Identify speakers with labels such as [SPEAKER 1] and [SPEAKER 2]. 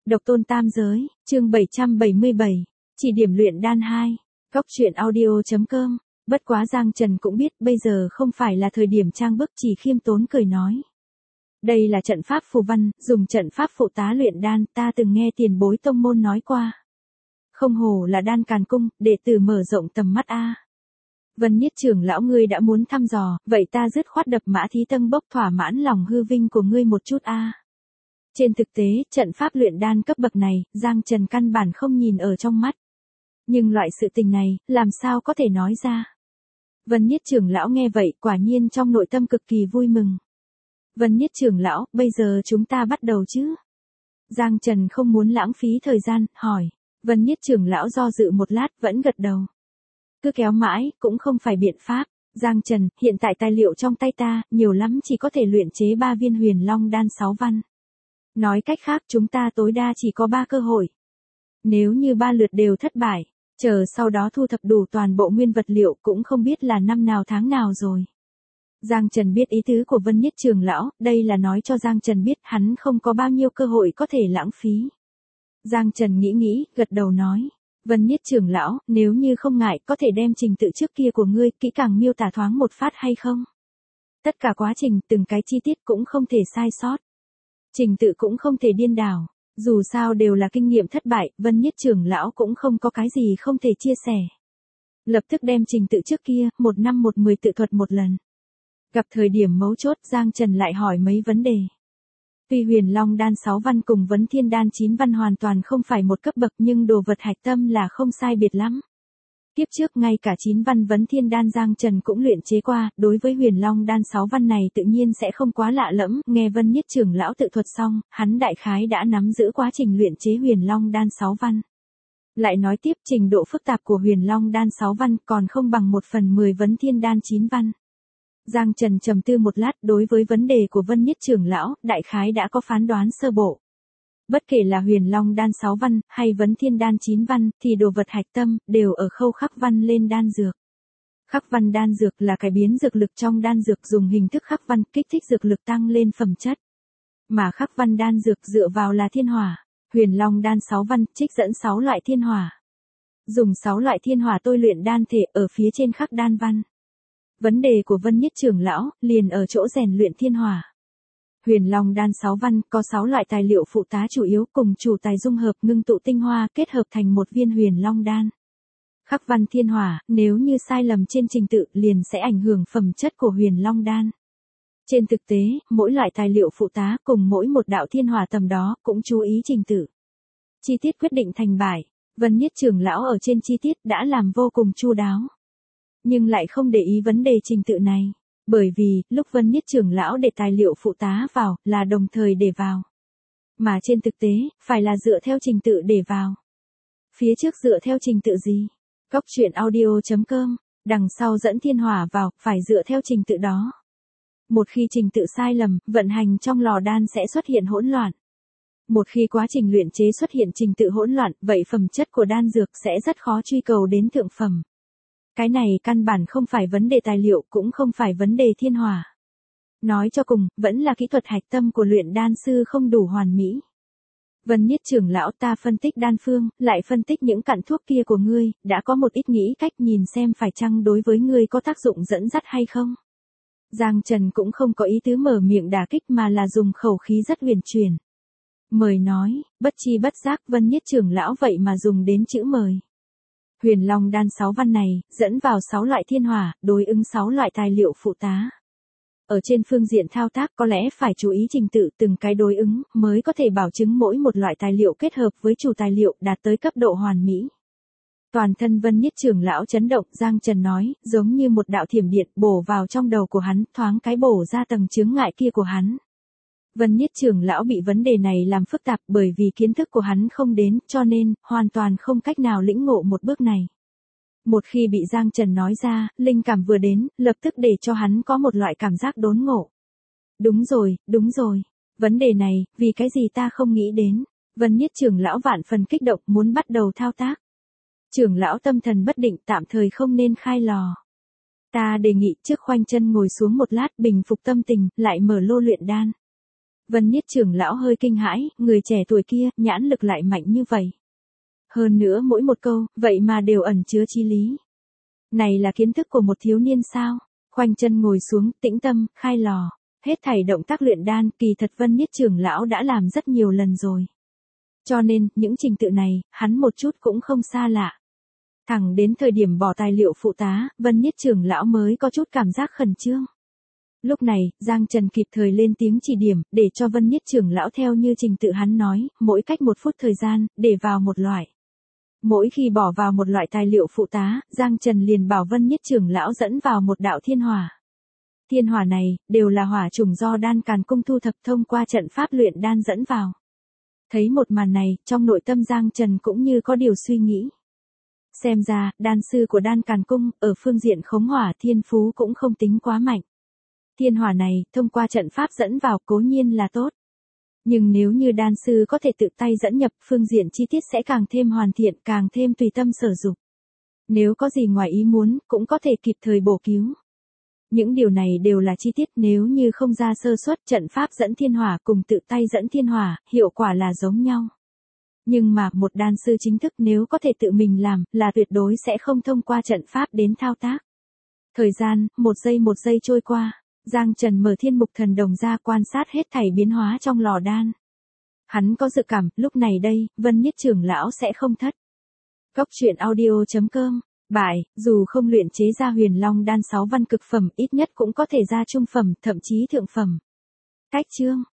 [SPEAKER 1] Độc tôn tam giới, chương 777, chỉ điểm luyện đan 2, góc truyện audio.com. Bất quá Giang Trần cũng biết bây giờ không phải là thời điểm trang bức, chỉ khiêm tốn cười nói. Đây là trận pháp phù văn, dùng trận pháp phụ tá luyện đan, ta từng nghe tiền bối tông môn nói qua. Không hổ là đan càn cung, đệ tử mở rộng tầm mắt a. Vân Nhất trưởng lão ngươi đã muốn thăm dò, vậy ta dứt khoát đập mã thí tân bốc thỏa mãn lòng hư vinh của ngươi một chút a. Trên thực tế, trận pháp luyện đan cấp bậc này, Giang Trần căn bản không nhìn ở trong mắt. Nhưng loại sự tình này, làm sao có thể nói ra. Vân Nhất trưởng lão nghe vậy, quả nhiên trong nội tâm cực kỳ vui mừng. Vân Nhất trưởng lão, bây giờ chúng ta bắt đầu chứ? Giang Trần không muốn lãng phí thời gian, hỏi. Vân Nhất trưởng lão do dự một lát, vẫn gật đầu. Cứ kéo mãi, cũng không phải biện pháp. Giang Trần, hiện tại tài liệu trong tay ta, nhiều lắm chỉ có thể luyện chế 3 viên huyền long đan 6 văn. Nói cách khác chúng ta tối đa chỉ có 3 cơ hội. Nếu như 3 lượt đều thất bại, chờ sau đó thu thập đủ toàn bộ nguyên vật liệu cũng không biết là năm nào tháng nào rồi. Giang Trần biết ý tứ của Vân Nhất trưởng lão, đây là nói cho Giang Trần biết hắn không có bao nhiêu cơ hội có thể lãng phí. Giang Trần nghĩ, gật đầu nói. Vân Nhất trưởng lão, nếu như không ngại, có thể đem trình tự trước kia của ngươi kỹ càng miêu tả thoáng một phát hay không? Tất cả quá trình, từng cái chi tiết cũng không thể sai sót. Trình tự cũng không thể điên đảo. Dù sao đều là kinh nghiệm thất bại, Vân Nhất trưởng lão cũng không có cái gì không thể chia sẻ. Lập tức đem trình tự trước kia, 1 năm 1-10 tự thuật một lần. Gặp thời điểm mấu chốt, Giang Trần lại hỏi mấy vấn đề. Tuy huyền long đan 6 văn cùng vấn thiên đan 9 văn hoàn toàn không phải một cấp bậc, nhưng đồ vật hạch tâm là không sai biệt lắm. Tiếp trước ngay cả 9 văn vấn thiên đan Giang Trần cũng luyện chế qua, đối với huyền long đan 6 văn này tự nhiên sẽ không quá lạ lẫm. Nghe Vân Nhất trưởng lão tự thuật xong, hắn đại khái đã nắm giữ quá trình luyện chế huyền long đan 6 văn. Lại nói tiếp, trình độ phức tạp của huyền long đan 6 văn còn không bằng 1/10 vấn thiên đan 9 văn. Giang Trần trầm tư một lát, đối với vấn đề của Vân Nhất trưởng lão, đại khái đã có phán đoán sơ bộ. Bất kể là huyền long đan 6 văn, hay vấn thiên đan 9 văn, thì đồ vật hạch tâm, đều ở khâu khắc văn lên đan dược. Khắc văn đan dược là cải biến dược lực trong đan dược, dùng hình thức khắc văn, kích thích dược lực tăng lên phẩm chất. Mà khắc văn đan dược dựa vào là thiên hỏa. Huyền long đan 6 văn, trích dẫn 6 loại thiên hỏa. Dùng 6 loại thiên hỏa tôi luyện đan thể ở phía trên khắc đan văn. Vấn đề của Vân Nhất trưởng lão, liền ở chỗ rèn luyện thiên hỏa. Huyền long đan 6 văn, có 6 loại tài liệu phụ tá chủ yếu cùng chủ tài dung hợp ngưng tụ tinh hoa kết hợp thành một viên huyền long đan. Khắc văn thiên hỏa, nếu như sai lầm trên trình tự liền sẽ ảnh hưởng phẩm chất của huyền long đan. Trên thực tế, mỗi loại tài liệu phụ tá cùng mỗi một đạo thiên hỏa tầm đó cũng chú ý trình tự. Chi tiết quyết định thành bại, Vân Nhất trưởng lão ở trên chi tiết đã làm vô cùng chu đáo. Nhưng lại không để ý vấn đề trình tự này. Bởi vì, lúc Vân Nhất trưởng lão để tài liệu phụ tá vào, là đồng thời để vào. Mà trên thực tế, phải là dựa theo trình tự để vào. Phía trước dựa theo trình tự gì? Góc truyện audio.com, đằng sau dẫn thiên hỏa vào, phải dựa theo trình tự đó. Một khi trình tự sai lầm, vận hành trong lò đan sẽ xuất hiện hỗn loạn. Một khi quá trình luyện chế xuất hiện trình tự hỗn loạn, vậy phẩm chất của đan dược sẽ rất khó truy cầu đến thượng phẩm. Cái này căn bản không phải vấn đề tài liệu, cũng không phải vấn đề thiên hỏa. Nói cho cùng, vẫn là kỹ thuật hạch tâm của luyện đan sư không đủ hoàn mỹ. Vân Nhất trưởng lão, ta phân tích đan phương, lại phân tích những cặn thuốc kia của ngươi, đã có một ít nghĩ cách, nhìn xem phải chăng đối với ngươi có tác dụng dẫn dắt hay không. Giang Trần cũng không có ý tứ mở miệng đả kích mà là dùng khẩu khí rất huyền chuyển. Mời nói, bất chi bất giác Vân Nhất trưởng lão vậy mà dùng đến chữ mời. Huyền long đan 6 văn này, dẫn vào 6 loại thiên hỏa, đối ứng 6 loại tài liệu phụ tá. Ở trên phương diện thao tác có lẽ phải chú ý trình tự từng cái đối ứng, mới có thể bảo chứng mỗi một loại tài liệu kết hợp với chủ tài liệu đạt tới cấp độ hoàn mỹ. Toàn thân Vân Nhất trưởng lão chấn động, Giang Trần nói, giống như một đạo thiểm điện bổ vào trong đầu của hắn, thoáng cái bổ ra tầng chướng ngại kia của hắn. Vân Nhất trưởng lão bị vấn đề này làm phức tạp bởi vì kiến thức của hắn không đến, cho nên, hoàn toàn không cách nào lĩnh ngộ một bước này. Một khi bị Giang Trần nói ra, linh cảm vừa đến, lập tức để cho hắn có một loại cảm giác đốn ngộ. Đúng rồi, vấn đề này, vì cái gì ta không nghĩ đến. Vân Nhất trưởng lão vạn phần kích động muốn bắt đầu thao tác. Trưởng lão tâm thần bất định, tạm thời không nên khai lò. Ta đề nghị trước khoanh chân ngồi xuống một lát, bình phục tâm tình, lại mở lô luyện đan. Vân Niết trưởng lão hơi kinh hãi, người trẻ tuổi kia, nhãn lực lại mạnh như vậy. Hơn nữa mỗi một câu, vậy mà đều ẩn chứa chí lý. Này là kiến thức của một thiếu niên sao? Khoanh chân ngồi xuống, tĩnh tâm, khai lò. Hết thảy động tác luyện đan, kỳ thật Vân Niết trưởng lão đã làm rất nhiều lần rồi. Cho nên, những trình tự này, hắn một chút cũng không xa lạ. Thẳng đến thời điểm bỏ tài liệu phụ tá, Vân Niết trưởng lão mới có chút cảm giác khẩn trương. Lúc này, Giang Trần kịp thời lên tiếng chỉ điểm, để cho Vân Niết trưởng lão theo như trình tự hắn nói, mỗi cách 1 phút thời gian, để vào một loại. Mỗi khi bỏ vào một loại tài liệu phụ tá, Giang Trần liền bảo Vân Niết trưởng lão dẫn vào một đạo thiên hỏa. Thiên hỏa này, đều là hỏa chủng do Đan Càn Cung thu thập thông qua trận pháp luyện đan dẫn vào. Thấy một màn này, trong nội tâm Giang Trần cũng như có điều suy nghĩ. Xem ra, đan sư của Đan Càn Cung, ở phương diện khống hỏa thiên phú cũng không tính quá mạnh. Thiên hỏa này, thông qua trận pháp dẫn vào cố nhiên là tốt. Nhưng nếu như đan sư có thể tự tay dẫn nhập, phương diện chi tiết sẽ càng thêm hoàn thiện, càng thêm tùy tâm sở dụng. Nếu có gì ngoài ý muốn, cũng có thể kịp thời bổ cứu. Những điều này đều là chi tiết, nếu như không ra sơ suất, trận pháp dẫn thiên hỏa cùng tự tay dẫn thiên hỏa, hiệu quả là giống nhau. Nhưng mà, một đan sư chính thức nếu có thể tự mình làm, là tuyệt đối sẽ không thông qua trận pháp đến thao tác. Thời gian, một giây trôi qua, Giang Trần mở Thiên Mục Thần Đồng ra quan sát hết thảy biến hóa trong lò đan. Hắn có dự cảm, lúc này đây, Vân Niết trưởng lão sẽ không thất. Cốc truyện audio.com. Bại, dù không luyện chế ra Huyền Long đan 6 văn cực phẩm, ít nhất cũng có thể ra trung phẩm, thậm chí thượng phẩm. Cách chương